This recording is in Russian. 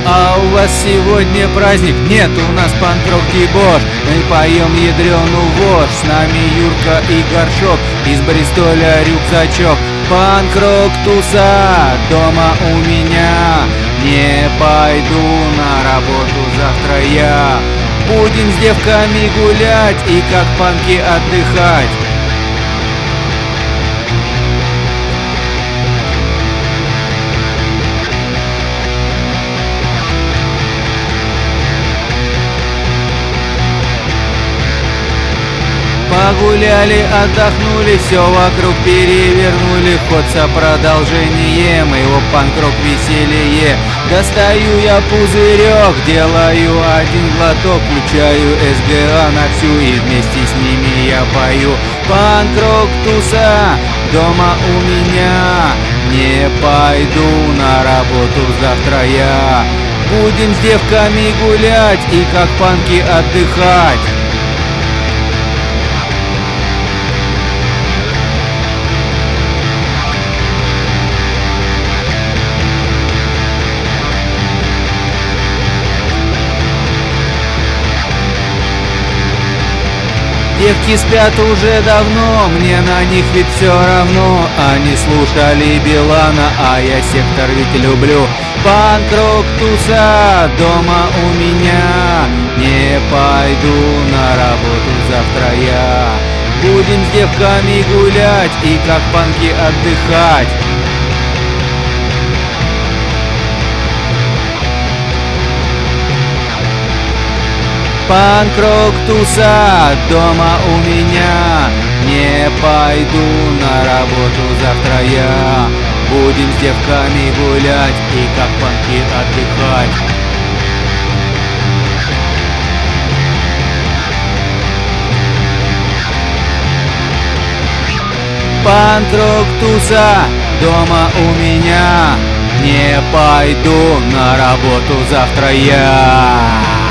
А у вас сегодня праздник? Нет, у нас панк-рок дебош. Мы поем ядреную вошь. С нами Юрка и Горшок. Из Бристоля рюкзачок. Панк-рок туса дома у меня. Не пойду на работу завтра я. Будем с девками гулять и как панки отдыхать. Погуляли, отдохнули, все вокруг перевернули. Ход со продолжением, его панк-рок веселее. Достаю я пузырек, делаю один глоток, включаю СГА на всю и вместе с ними я пою. Панк-рок туса дома у меня. Не пойду на работу завтра я. Будем с девками гулять и как панки отдыхать. Девки спят уже давно, мне на них ведь все равно. Они слушали Билана, а я сектор ведь люблю. Панк-рок туса дома у меня. Не пойду на работу завтра я. Будем с девками гулять и как панки отдыхать. Панк-рок туса дома у меня. Не пойду на работу завтра я. Будем с девками гулять и как панки отдыхать. Панк-рок туса дома у меня. Не пойду на работу завтра я.